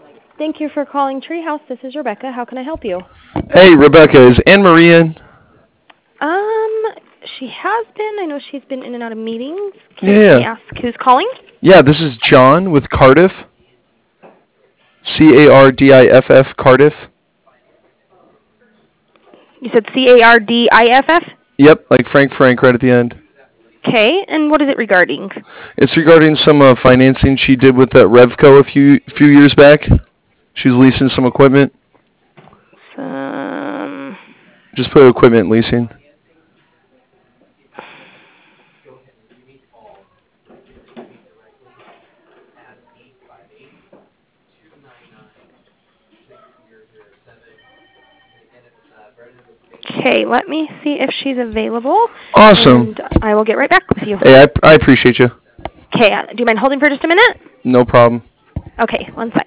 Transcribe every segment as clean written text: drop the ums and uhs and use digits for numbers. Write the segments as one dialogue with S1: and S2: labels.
S1: Thank you for calling Treehouse. This is Rebecca. How can I help you?
S2: Hey, Rebecca, is Anne Marie in?
S1: Um, she has been. I know she's been in and out of meetings. Can
S2: Yeah.
S1: I ask who's calling?
S2: Yeah, this is John with Cardiff. Cardiff, Cardiff.
S1: You said Cardiff?
S2: Yep, like Frank right at the end.
S1: Okay, and what is it regarding?
S2: It's regarding some financing she did with Revco a few years back. She was leasing some equipment.
S1: Um,
S2: Just put equipment leasing.
S1: okay, let me see if she's available.
S2: Awesome.
S1: And I will get right back with you.
S2: Hey, I appreciate you.
S1: Okay, do you mind holding for just a minute?
S2: No problem.
S1: Okay, one sec.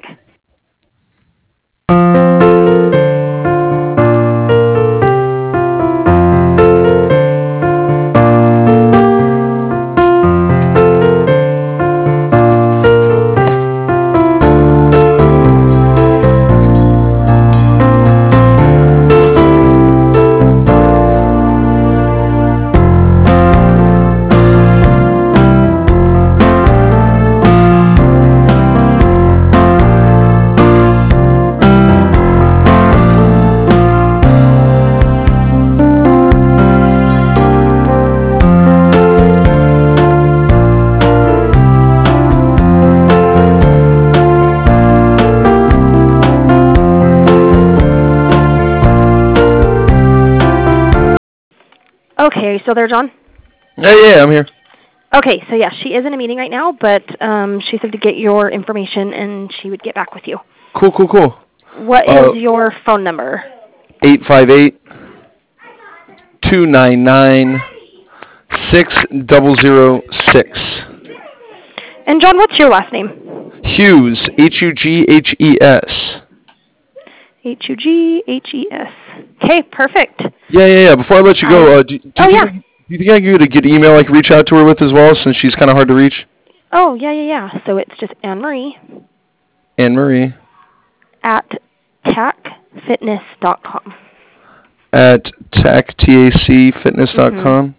S1: Okay, are you still there, John?
S2: Yeah, I'm here.
S1: Okay, so yeah, she is in a meeting right now, but she said to get your information and she would get back with you.
S2: Cool.
S1: What is your phone number?
S2: 858-299-6006.
S1: And John, what's your last name?
S2: Hughes, Hughes.
S1: Hughes. Okay, perfect.
S2: Yeah. Before I let you go, do you think I could get a good email I could reach out to her with as well, since she's kind of hard to reach?
S1: Oh, yeah. So it's just Anne-Marie.
S2: Anne-Marie.
S1: At tacfitness.com.
S2: At tacfitness.com.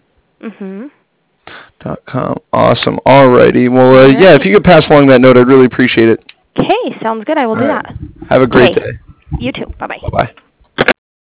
S2: .com. Awesome. Alrighty. Well, yeah, if you could pass along that note, I'd really appreciate it.
S1: Okay, sounds good. I will do that.
S2: Have a great day.
S1: You too. Bye-bye.
S2: Bye-bye.